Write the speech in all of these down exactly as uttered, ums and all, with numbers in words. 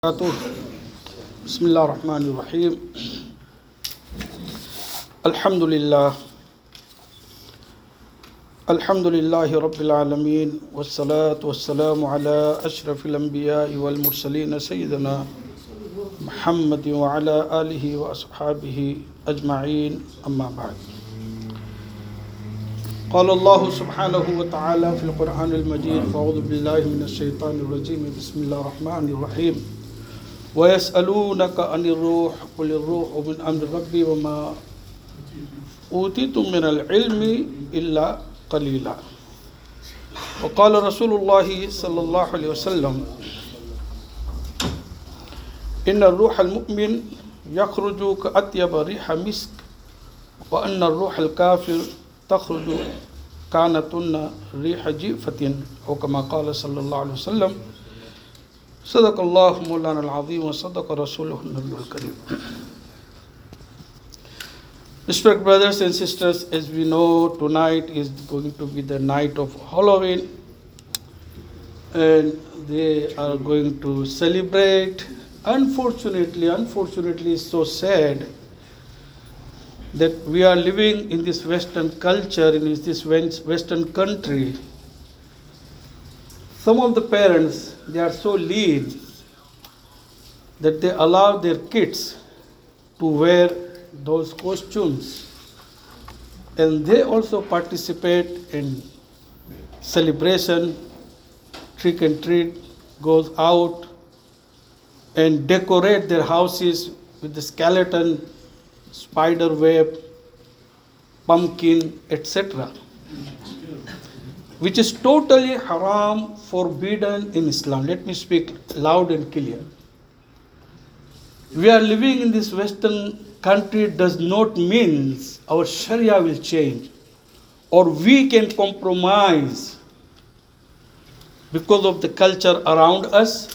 Bismillah ar-Rahman ar-Rahim. Alhamdulillah. Alhamdulillahi Rabbil Alameen. Wassalatu wassalamu ala ashrafil anbiya'i wal mursaleen Sayyidina Muhammadin wa ala alihi wa ashabihi ajma'een. Amma ba'd. قال الله سبحانه وتعالى في القرآن المجيد فأعوذ بالله من الشيطان الرجيم بسم الله الرحمن الرحيم ويسألونك عن الروح قل الروح من أمر ربي وما أوتيتم من العلم إلا قليلا وقال رسول الله صلى الله عليه وسلم إن الروح المؤمن يخرج كأطيب ريح مسك وأن الروح الكافر تخرج كانتن ريح جيفة أو كما قال صلى الله عليه وسلم صدق الله مولانا العظيم وصدق رسوله النبي الكريم. Respect brothers and sisters, as we know, tonight is going to be the night of Halloween, and they are going to celebrate. Unfortunately, unfortunately, it's so sad that we are living in this Western culture, in this Western country. Some of the parents, they are so lean that they allow their kids to wear those costumes, and they also participate in celebration, trick and treat, goes out and decorate their houses with the skeleton, spider web, pumpkin, et cetera, which is totally haram, forbidden in Islam. Let me speak loud and clear. We are living in this Western country does not mean our Sharia will change or we can compromise because of the culture around us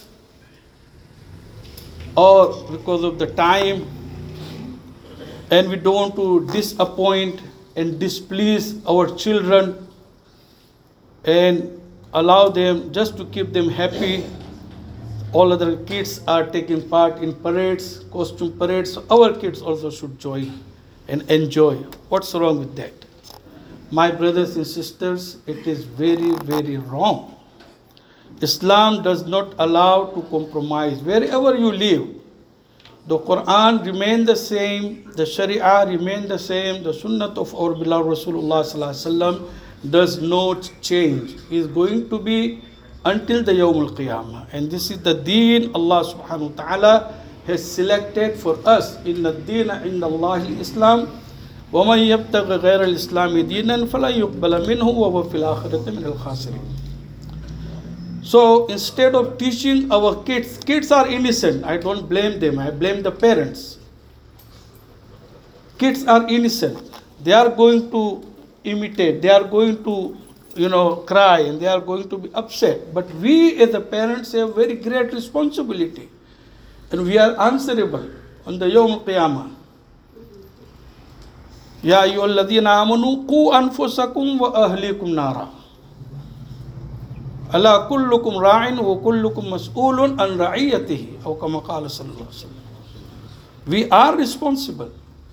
or because of the time, and we don't want to disappoint and displease our children and allow them just to keep them happy. All other kids are taking part in parades, costume parades, so our kids also should join and enjoy. What's wrong with that? My brothers and sisters, it is very, very wrong. Islam does not allow to compromise. Wherever you live, the Quran remains the same, the Sharia remains the same, the Sunnah of our beloved Rasulullah Sallallahu Alaihi Wasallam does not change. It is going to be until the Yawm al-Qiyamah. And this is the deen Allah subhanahu wa ta'ala has selected for us. Inna ad-deena inda Allahi al-Islam wa man yabtaghi ghayra al-Islami deenan falan yuqbala minhu wa huwa fil akhirati min al-khasirin. So instead of teaching our kids, kids are innocent. I don't blame them. I blame the parents. Kids are innocent. They are going to imitate. They are going to, you know, cry and they are going to be upset. But we as the parents have very great responsibility. And we are answerable on the Yawm al-Qiyamah. Ya ayyuhalladhina amanu qu anfusakum wa ahlikum nara. Ala kullukum ra'in wa kullukum mas'ulun an ra'iyatihi. Aw kama qala sallallahu alaihi wasallam. We are responsible.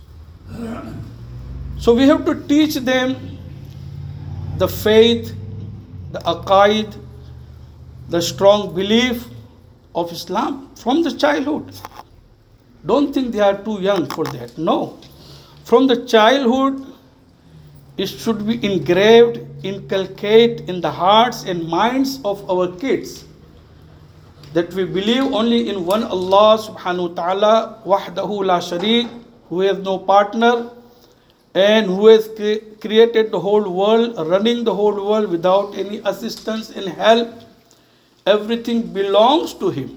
So we have to teach them the faith, the aqaid, the strong belief of Islam from the childhood. Don't think they are too young for that. No. From the childhood, it should be engraved, inculcate in the hearts and minds of our kids that we believe only in one Allah subhanahu wa ta'ala, wahdahu la shareek, who has no partner, and who has cre- created the whole world, running the whole world without any assistance and help. Everything belongs to him.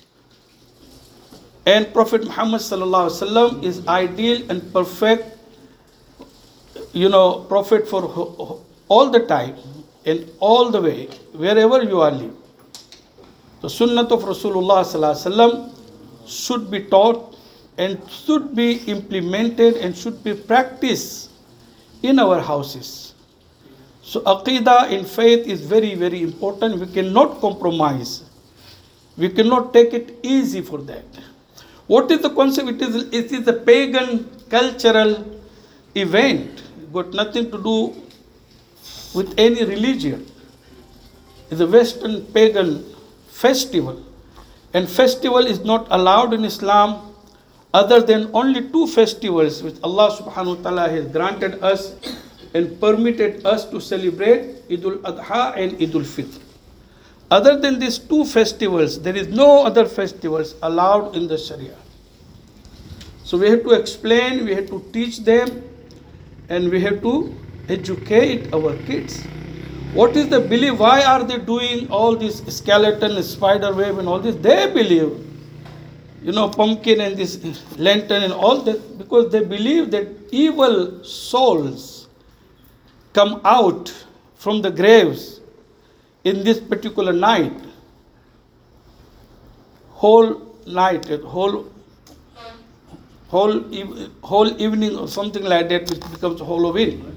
And Prophet Muhammad sallallahu alaihi wasallam is ideal and perfect, you know, prophet for all the time and all the way, wherever you are live. The Sunnah of Rasulullah sallallahu alaihi wasallam should be taught and should be implemented and should be practiced in our houses. So Aqidah in faith is very, very important. We cannot compromise. We cannot take it easy for that. What is the concept? It is, it is a pagan cultural event. Got nothing to do with any religion. It's a Western pagan festival. And festival is not allowed in Islam other than only two festivals which Allah subhanahu wa ta'ala has granted us and permitted us to celebrate, Eidul Adha and Eidul Fitr. Other than these two festivals, there is no other festivals allowed in the Sharia. So we have to explain, we have to teach them, and we have to educate our kids. What is the belief? Why are they doing all this skeleton, spider web and all this? They believe, you know, pumpkin and this lantern and all that, because they believe that evil souls come out from the graves in this particular night. Whole night, whole whole whole evening or something like that, which becomes Halloween.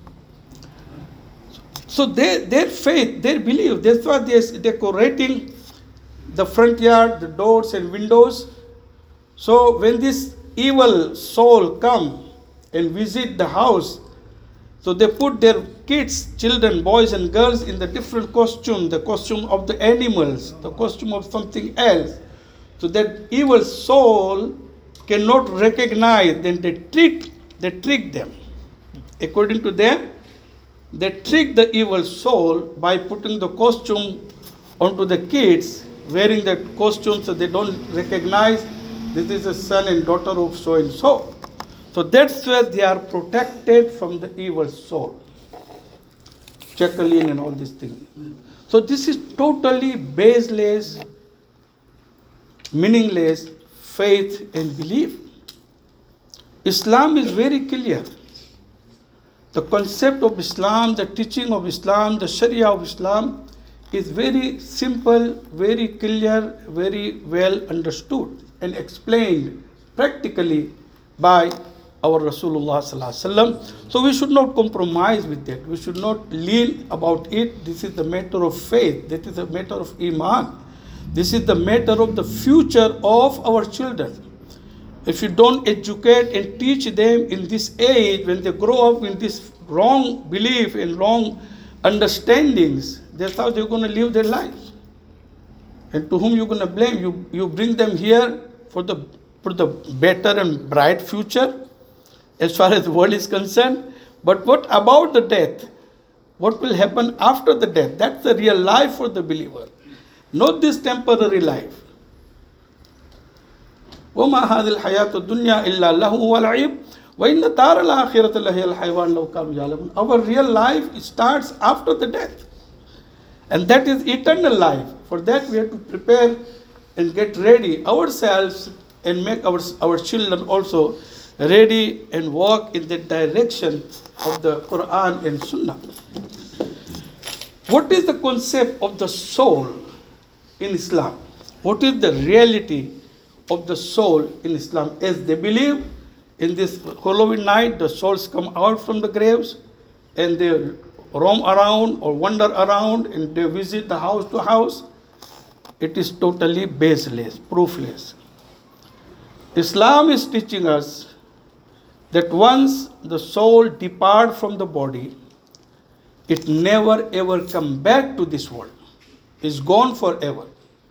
So they, their faith, their belief, that's why they're decorating the front yard, the doors and windows. So when this evil soul come and visit the house, so they put their kids, children, boys and girls in the different costume, the costume of the animals, the costume of something else. So that evil soul cannot recognize, then they trick, they trick them. According to them, they trick the evil soul by putting the costume onto the kids, wearing that costume so they don't recognize this is a son and daughter of so and so. So that's where they are protected from the evil soul. Chuckling and all these things. So this is totally baseless, meaningless faith and belief. Islam is very clear. The concept of Islam, the teaching of Islam, the Sharia of Islam is very simple, very clear, very well understood and explained practically by our Rasulullah Sallallahu Alaihi Wasallam. So we should not compromise with that. We should not lean about it. This is the matter of faith. That is a matter of Iman. This is the matter of the future of our children. If you don't educate and teach them in this age, when they grow up in this wrong belief and wrong understandings, that's how they're going to live their lives. And to whom you're going to blame? You, you bring them here for the, for the better and bright future, as far as the world is concerned. But what about the death? What will happen after the death? That's the real life for the believer. Not this temporary life. وَمَا هَذِي الْحَيَاةُ الدُّنْيَا إِلَّا لَهُ وَلَعِبٌ وَإِنَّ دَارَ الْآخِرَةَ لَهِيَ الْحَيْوَانُ لَوْ كَانُوا يَعْلَمُونَ. Our real life starts after the death. And that is eternal life. For that we have to prepare and get ready ourselves and make our, our children also ready and walk in the direction of the Quran and Sunnah. What is the concept of the soul in Islam? What is the reality of the soul in Islam? As they believe in this Halloween night, the souls come out from the graves and they roam around or wander around and they visit the house to house. It is totally baseless, proofless. Islam is teaching us that once the soul departs from the body, it never ever come back to this world. It's gone forever.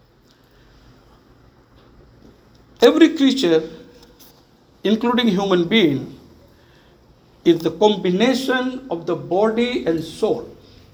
Every creature, including human being, is the combination of the body and soul.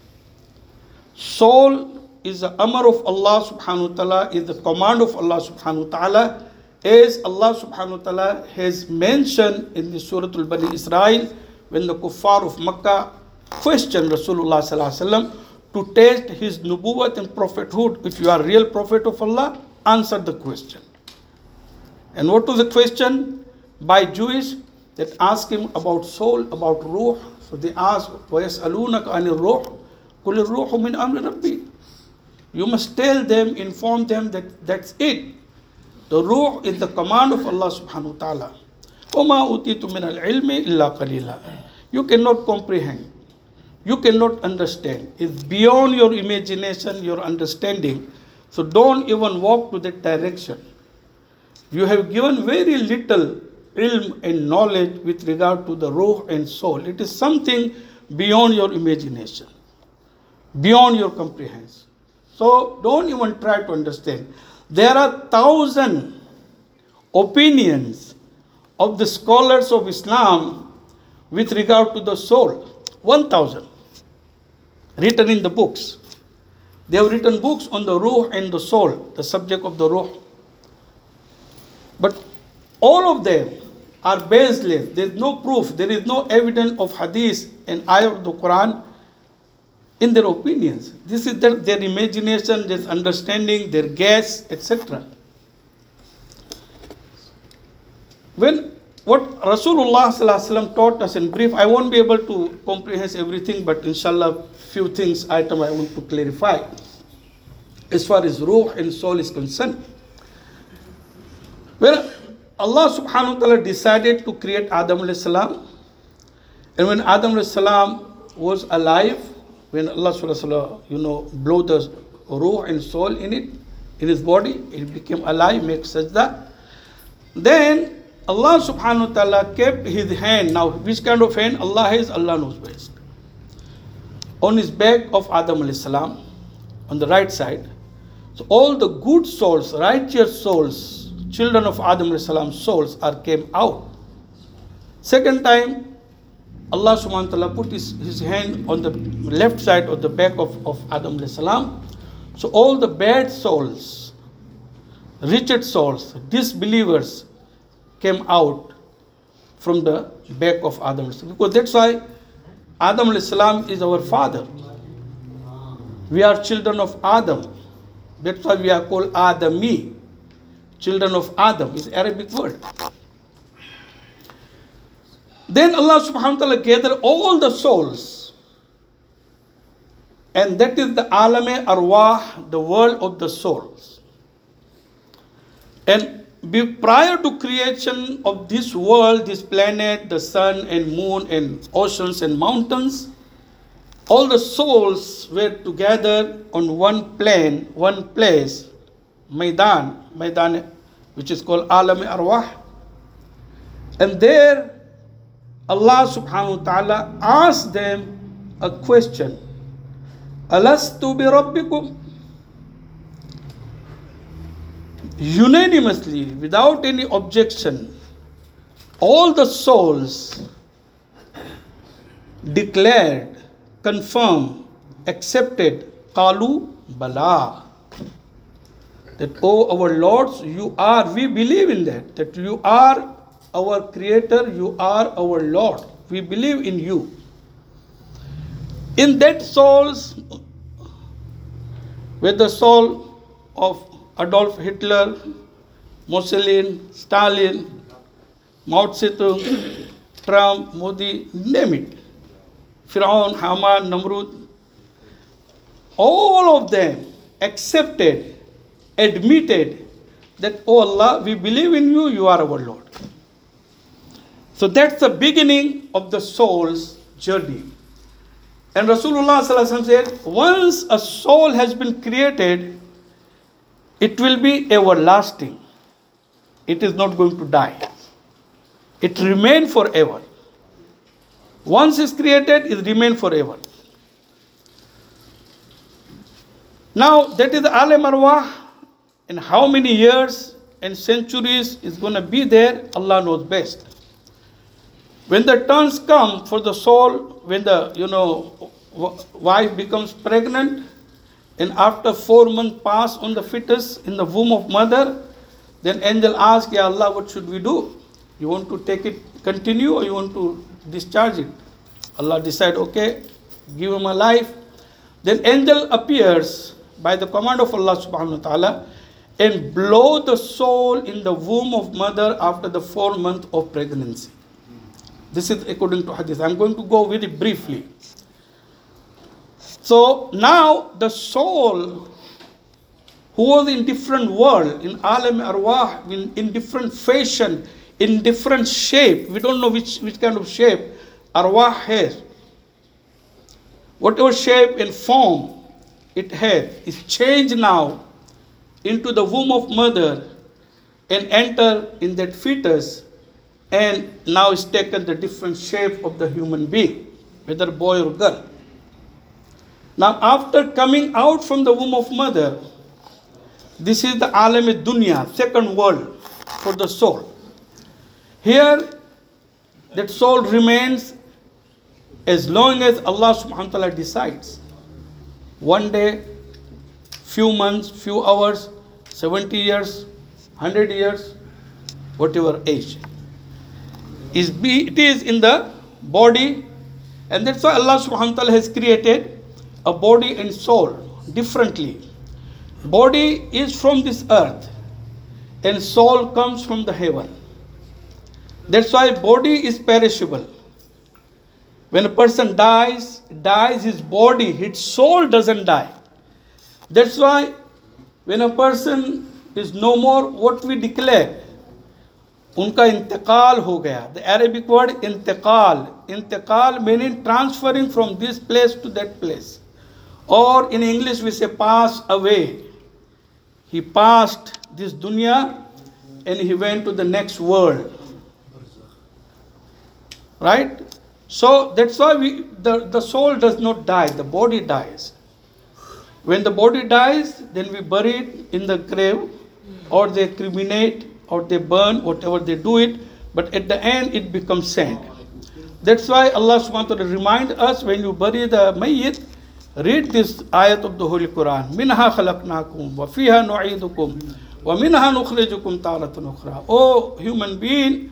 Soul is the amr of Allah subhanahu wa ta'ala, is the command of Allah subhanahu wa ta'ala, as Allah subhanahu wa ta'ala has mentioned in the Surah Al-Bani Israel, when the kuffar of Makkah questioned Rasulullah sallallahu alaihi wasallam to test his nubuwwat and prophethood. If you are real prophet of Allah, answer the question. And what was the question? By Jewish, that asked him about soul, about ruh. So they asked, وَيَسْأَلُونَكَ عَنِ الرُّوحِ قُلِ الرُّوحُ مِنْ أَمْرِ رَبِّي. You must tell them, inform them that that's it. The ruh is the command of Allah subhanahu wa ta'ala. وَمَا أُوتِيتُ مِنَ الْعِلْمِ إِلَّا قَلِيلًا. You cannot comprehend. You cannot understand. It's beyond your imagination, your understanding. So don't even walk to that direction. You have given very little ilm and knowledge with regard to the ruh and soul. It is something beyond your imagination, beyond your comprehension. So don't even try to understand. There are thousand opinions of the scholars of Islam with regard to the soul. One thousand written in the books. They have written books on the ruh and the soul, the subject of the ruh. But all of them are baseless. There is no proof. There is no evidence of hadith and ayah of the Quran in their opinions. This is their, their imagination, their understanding, their guess, et cetera. When what Rasulullah sallallahu alaihi wasallam taught us in brief, I won't be able to comprehend everything, but inshallah, few things, item I want to clarify. As far as ruh and soul is concerned, when Allah subhanahu wa ta'ala decided to create Adam alayhi salam, and when Adam alayhi salam was alive, when Allah subhanahu wa ta'ala, you know, blew the ruh and soul in it, in his body, it became alive, make sajda. Then Allah subhanahu wa ta'ala kept his hand. Now, which kind of hand Allah has, Allah knows best. On his back of Adam alayhi salam, on the right side. So all the good souls, righteous souls, children of Adam alayhi salam's souls are came out. Second time, Allah subhanahu wa ta'ala put his, his hand on the left side of the back of, of Adam alayhi salam. So all the bad souls, wretched souls, disbelievers came out from the back of Adam alayhi salam. Because that's why Adam alayhi salam is our father. We are children of Adam. That's why we are called Adami. Children of Adam is Arabic word. Then Allah subhanahu wa ta'ala gathered all the souls. And that is the Alame Arwah, the world of the souls. And be, prior to creation of this world, this planet, the sun and moon and oceans and mountains, all the souls were together on one plane, one place, Maidan, Maidan, which is called Alam Arwah. And there, Allah subhanahu wa ta'ala asked them a question. Alastu bi rabbikum? Unanimously, without any objection, all the souls declared, confirmed, accepted, Qalu Bala. That, oh our lords, you are, we believe in that, that you are our creator, you are our Lord. We believe in you. In that souls, with the soul of Adolf Hitler, Mussolini, Stalin, Mao Zedong, Trump, Modi, name it. Firaun, Haman, Namrud, all of them accepted, admitted that, oh Allah, we believe in you, you are our Lord. So that's the beginning of the soul's journey. And Rasulullah sallallahu alaihi wasallam said, once a soul has been created, it will be everlasting. It is not going to die. It remains forever. Once it's created, it remains forever. Now, that is the Alam Arwah, and how many years and centuries is going to be there, Allah knows best. When the turns come for the soul, when the, you know, wife becomes pregnant, and after four months pass on the fetus in the womb of mother, then angel asks, Ya Allah, what should we do? You want to take it, continue, or you want to discharge it? Allah decide, okay, give him a life. Then angel appears by the command of Allah subhanahu wa ta'ala and blow the soul in the womb of mother after the four months of pregnancy. This is according to hadith. I'm going to go very briefly. So now the soul who was in different world, in Alam Arwah, in, in different fashion, in different shape, we don't know which, which kind of shape Arwah has. Whatever shape and form it had is changed now into the womb of mother and enter in that fetus, and now is taken the different shape of the human being, whether boy or girl. Now after coming out from the womb of mother, this is the alam dunya, second world for the soul. Here that soul remains as long as Allah subhanahu wa ta'ala decides. One day, few months, few hours, seventy years, one hundred years, whatever age. Is be, it is in the body, and that's why Allah subhanahu wa ta'ala has created a body and soul differently. Body is from this earth and soul comes from the heaven. That's why body is perishable. When a person dies, dies his body, his soul doesn't die. That's why when a person is no more, what we declare, unka intiqal ho gaya. The Arabic word intiqal. Intiqal meaning transferring from this place to that place. Or in English we say pass away. He passed this dunya and he went to the next world. Right? So that's why we, the, the soul does not die, the body dies. When the body dies, then we bury it in the grave, or they cremate, or they burn, whatever they do it, but at the end it becomes sand. That's why Allah subhanahu wa ta'ala remind us, when you bury the mayyit, read this ayat of the Holy Quran. Minha khalaqnakum wa fiha nu'idukum wa minha nukhrijukum taratan ukhra. O human being,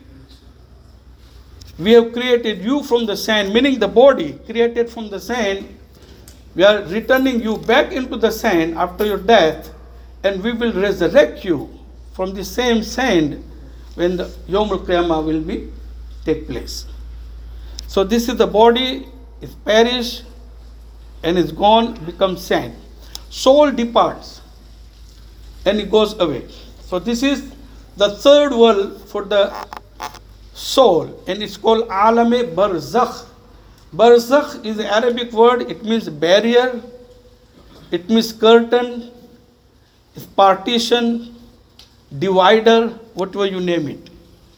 we have created you from the sand, meaning the body created from the sand. We are returning you back into the sand after your death, and we will resurrect you from the same sand when the Yawm al-Qiyamah will be take place. So this is the body, is perished and is gone, becomes sand. Soul departs and it goes away. So this is the third world for the soul, and it's called Alame Barzakh. Barzakh is the Arabic word, it means barrier, it means curtain, it's partition, divider, whatever you name it.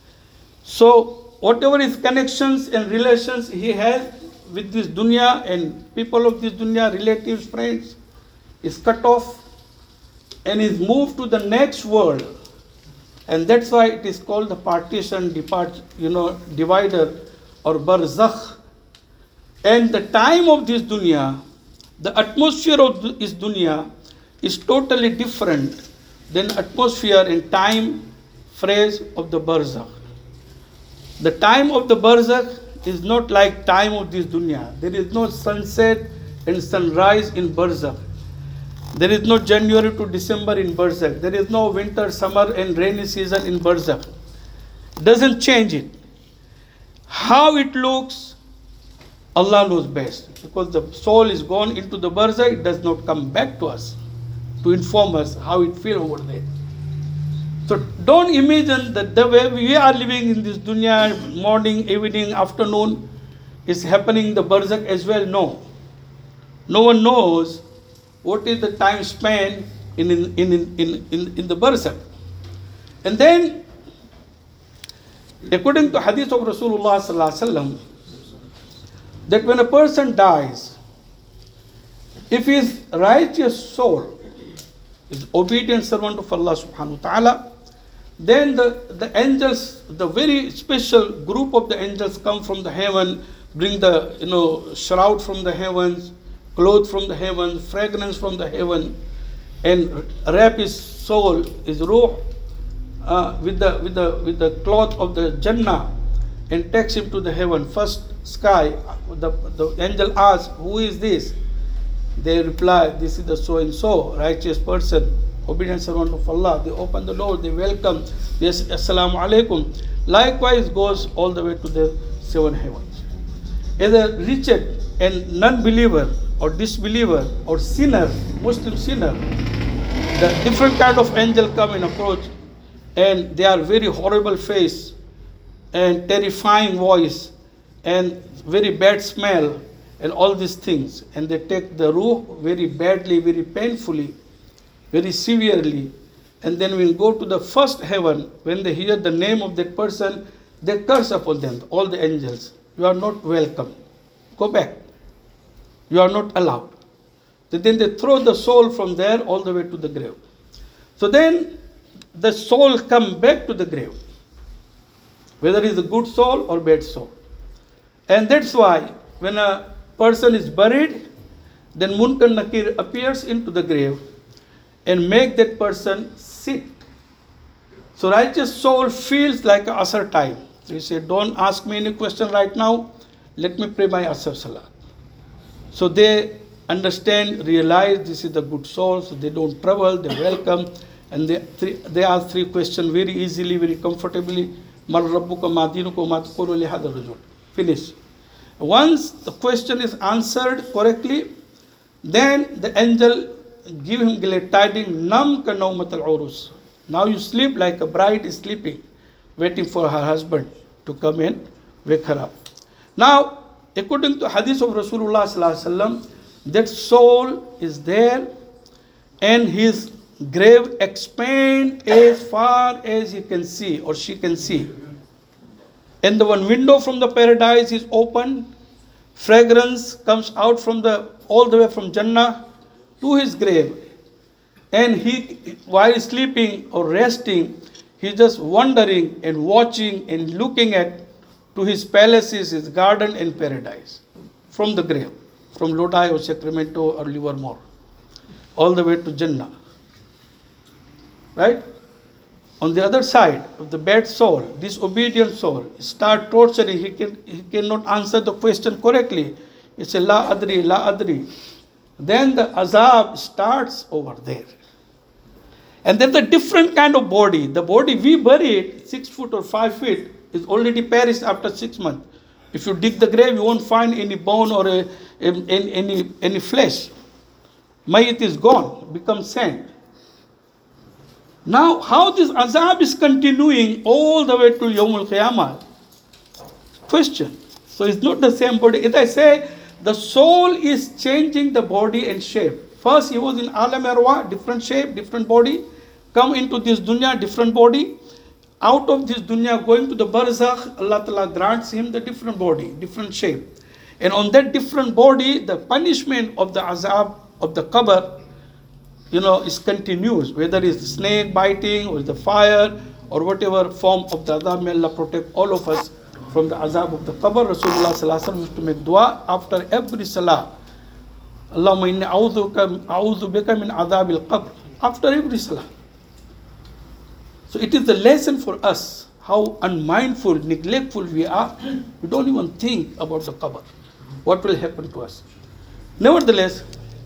So whatever his connections and relations he has with this dunya and people of this dunya, relatives, friends, is cut off and is moved to the next world. And that's why it is called the partition, depart, you know, divider or barzakh. And the time of this dunya, the atmosphere of this dunya is totally different than atmosphere and time phrase of the barzakh. The time of the barzakh is not like time of this dunya. There is no sunset and sunrise in barzakh. There is no January to December in barzakh. There is no winter, summer and rainy season in barzakh. Doesn't change it. How it looks, Allah knows best. Because the soul is gone into the barzakh, it does not come back to us to inform us how it feels over there. So don't imagine that the way we are living in this dunya, morning, evening, afternoon, is happening in the barzakh as well. No. No one knows what is the time span in, in, in, in, in, in the barzakh. And then, according to hadith of Rasulullah sallallahu alaihi wasallam, that when a person dies, if his righteous soul is obedient servant of Allah subhanahu wa ta'ala, then the, the angels, the very special group of the angels come from the heaven, bring the, you know, shroud from the heavens, clothes from the heavens, fragrance from the heaven, and wrap his soul, his ruh, uh, with the with the with the cloth of the Jannah, and takes him to the heaven, first sky. The, the angel asks, "Who is this?" They reply, "This is the so and so righteous person, obedient servant of Allah." They open the door, they welcome, yes, assalamu alaikum. Likewise goes all the way to the seven heavens. As a wretched and non-believer or disbeliever or sinner, Muslim sinner, the different kind of angel come and approach, and they are very horrible face and terrifying voice and very bad smell and all these things, and they take the ruh very badly, very painfully, very severely, and then we go to the first heaven. When they hear the name of that person, they curse upon them, all the angels. You are not welcome. Go back. You are not allowed. Then they throw the soul from there all the way to the grave. So then the soul come back to the grave, whether it's a good soul or bad soul. And that's why when a person is buried, then Munkar Nakir appears into the grave and make that person sit. So righteous soul feels like a Asr time. So he said, don't ask me any question right now. Let me pray my Asr Salah. So they understand, realize this is the good soul, so they don't trouble, they welcome, and they three, they ask three questions very easily, very comfortably. Mar Rabbuka ma dinuka ma taqulu li hadha ar-rajul. Finish. Once the question is answered correctly, then the angel give him glad tidings, nam ka nawmat al-urus. Now you sleep like a bride is sleeping, waiting for her husband to come and wake her up. Now, according to hadith of Rasulullah sallallahu alaihi wasallam, that soul is there and his grave expand as far as he can see or she can see. And the one window from the paradise is open. Fragrance comes out from the all the way from Jannah to his grave. And he, while sleeping or resting, he's just wandering and watching and looking at to his palaces, his garden and paradise from the grave, from Lodi or Sacramento or Livermore, all the way to Jannah. Right? On the other side of the bad soul, disobedient soul, start torturing. He can he cannot answer the question correctly. He says, La adri, la adri. Then the azab starts over there. And then the different kind of body. The body we buried, six foot or five feet, is already perished after six months. If you dig the grave, you won't find any bone or a, a, any, any, any flesh. Mayit is gone, becomes sand. Now, how this azab is continuing all the way to Yawmul Qiyamah? Question. So it's not the same body. As I say, the soul is changing the body and shape. First, he was in Alam Arwah, different shape, different body. Come into this dunya, different body. Out of this dunya, going to the barzakh, Allah Ta'ala grants him the different body, different shape. And on that different body, the punishment of the azab of the qabr, you know, is continuous. Whether it's snake biting or the fire or whatever form of the azab, may Allah protect all of us from the azab of the qabr. Rasulullah Sallallahu Alaihi Wasallam used to make dua after every salah. Allahumma inni a'udhu bika min adhab al-qabr. After every salah. So it is the lesson for us how unmindful, neglectful we are. We don't even think about the qabr. What will happen to us? Nevertheless,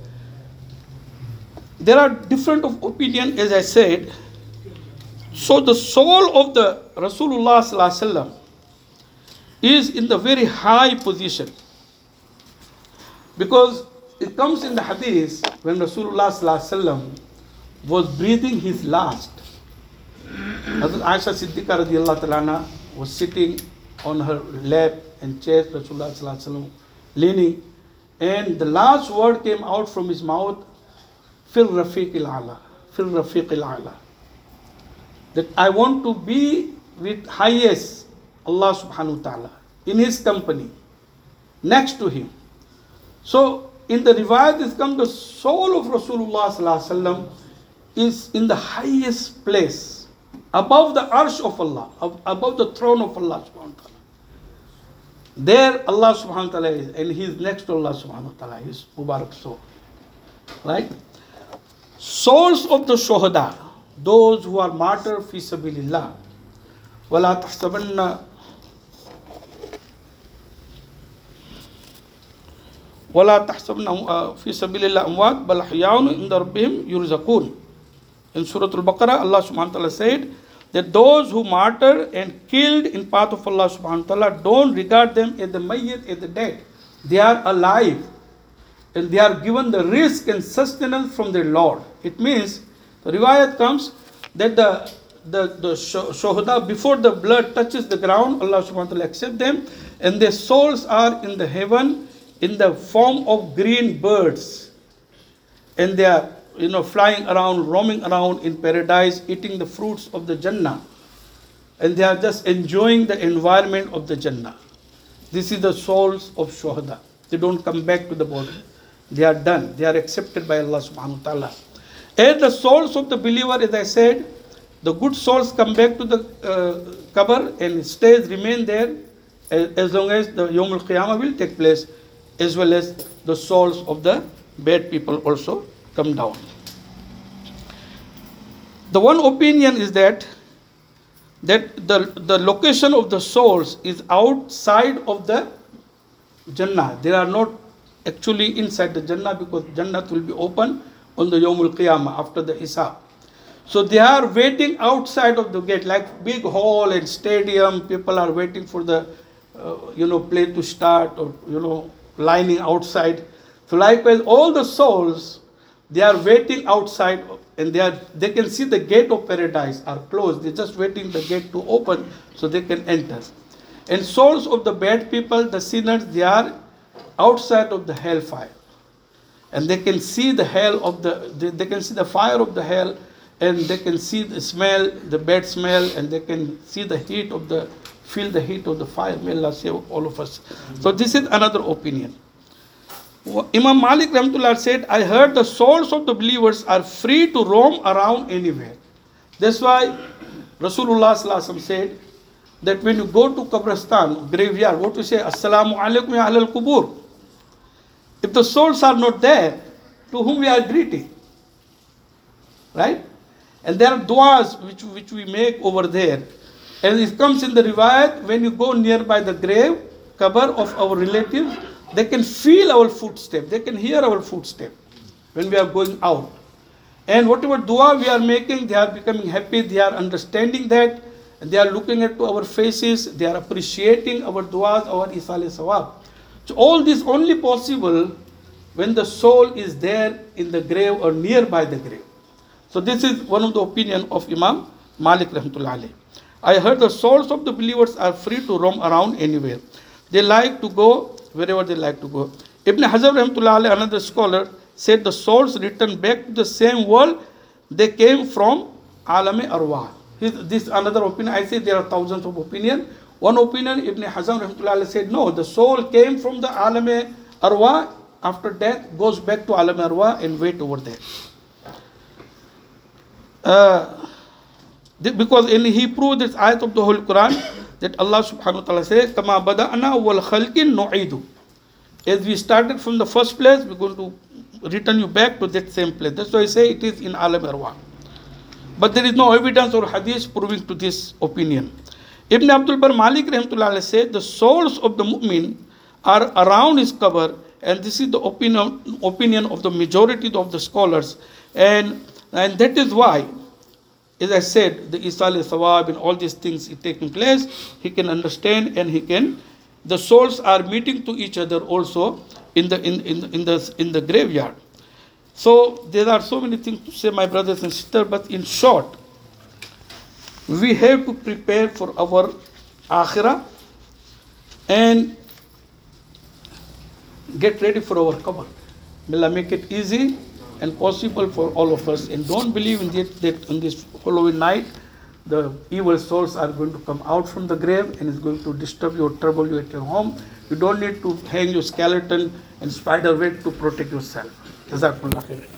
there are different of opinion, as I said. So the soul of the Rasulullah Sallallahu Alaihi Wasallam is in the very high position. Because it comes in the hadith when Rasulullah Sallallahu Alaihi Wasallam was breathing his last. Hazrat Aisha Siddiqa radiallahu ta'ala was sitting on her lap and chest, Rasulullah Sallallahu Alaihi Wasallam leaning, and the last word came out from his mouth, Fil Rafiq al-Ala, Fil Rafiq al-Ala. That I want to be with highest Allah subhanahu wa ta'ala, in his company, next to him. So in the riwayat is come, the soul of Rasulullah Sallallahu Alaihi Wasallam is in the highest place, above the arsh of Allah, above the throne of Allah subhanahu wa ta'ala. There Allah subhanahu wa ta'ala is, and he is next to Allah subhanahu wa ta'ala, his Mubarak soul. Right? Souls of the Shuhada, those who are martyred fi sabilillah. وَلَا تَحْسَبَنَّ وَلَا تَحْسَبْنَهُمْ فِي سَبِيلِ اللَّهِ أَمْوَاتٌ بَلْ أَحْيَاءٌ عِنْدَ رَبِّهِمْ يُرْزَقُونَ. In Surah Al-Baqarah, Allah subhanahu wa ta'ala said that those who martyr and killed in path of Allah subhanahu wa ta'ala, don't regard them as the mayyit, as the dead. They are alive. And they are given the risk and sustenance from their Lord. It means, the riwayat comes that the the, the shuhada, before the blood touches the ground, Allah subhanahu wa ta'ala accepts them, and their souls are in the heaven in the form of green birds. And they are you know, flying around, roaming around in paradise, eating the fruits of the Jannah. And they are just enjoying the environment of the Jannah. This is the souls of Shuhada. They don't come back to the body. They are done. They are accepted by Allah subhanahu wa ta'ala. And the souls of the believer, as I said, the good souls come back to the uh, qabr and stays, remain there as, as long as the Yawm al-Qiyamah will take place, as well as the souls of the bad people also come down. The one opinion is that that the, the location of the souls is outside of the Jannah. They are not actually inside the Jannah, because Jannah will be open on the Yawm al-Qiyamah after the Hisab. So they are waiting outside of the gate, like big hall and stadium. People are waiting for the uh, you know play to start, or you know lining outside. So likewise, all the souls, they are waiting outside, and they are they can see the gate of paradise are closed. They're just waiting the gate to open so they can enter. And souls of the bad people, the sinners, they are outside of the hellfire, and they can see the hell of the they, they can see the fire of the hell, and they can see the smell, the bad smell, and they can see the heat of the feel the heat of the fire. May Allah save all of us. So this is another opinion. Imam Malik Rahmatullah said, I heard the souls of the believers are free to roam around anywhere. That's why Rasulullah Sallallahu Alaihi Wasallam said that when you go to Qabristan, graveyard, what you say, Assalamu alaikum ya ahlal qubur. If the souls are not there, to whom we are greeting? Right? And there are du'as which, which we make over there. And it comes in the riwayat, when you go nearby the grave, qabr of our relatives, they can feel our footsteps. They can hear our footsteps when we are going out. And whatever dua we are making, they are becoming happy. They are understanding that. And they are looking at our faces. They are appreciating our duas, our isal sawab. So all this only possible when the soul is there in the grave or nearby the grave. So this is one of the opinion of Imam Malik Rahmatullah alayhi. I heard the souls of the believers are free to roam around anywhere. They like to go wherever they like to go. Ibn Hazm Rahmatullah alayhi, another scholar, said the souls return back to the same world they came from, Alam-e Arwah. This another opinion. I say there are thousands of opinions. One opinion, Ibn Hazm Rahmatullah alayhi said, no, the soul came from the Alam-e Arwah, after death goes back to Alam-e Arwah and wait over there. Uh, because in he proved this ayat of the whole Quran that Allah subhanahu wa ta'ala says, Kama bada'na wal khalqin nu'idu. As we started from the first place, we're going to return you back to that same place. That's why I say it is in Alam Arwah. But there is no evidence or hadith proving to this opinion. Ibn Abdul Bar Malik Rahmatullah said the souls of the mu'min are around his qabr, and this is the opinion, opinion of the majority of the scholars. And, and that is why, as I said, the Isal Sawab and all these things is taking place, he can understand, and he can, the souls are meeting to each other also in the in, in, in the in the graveyard. So there are so many things to say, my brothers and sisters, but in short, we have to prepare for our akhirah and get ready for our qabr. May Allah make it easy and possible for all of us. And don't believe in it that on this Halloween night, the evil souls are going to come out from the grave and is going to disturb you or trouble you at your home. You don't need to hang your skeleton and spider web to protect yourself. Jazakumullah khair.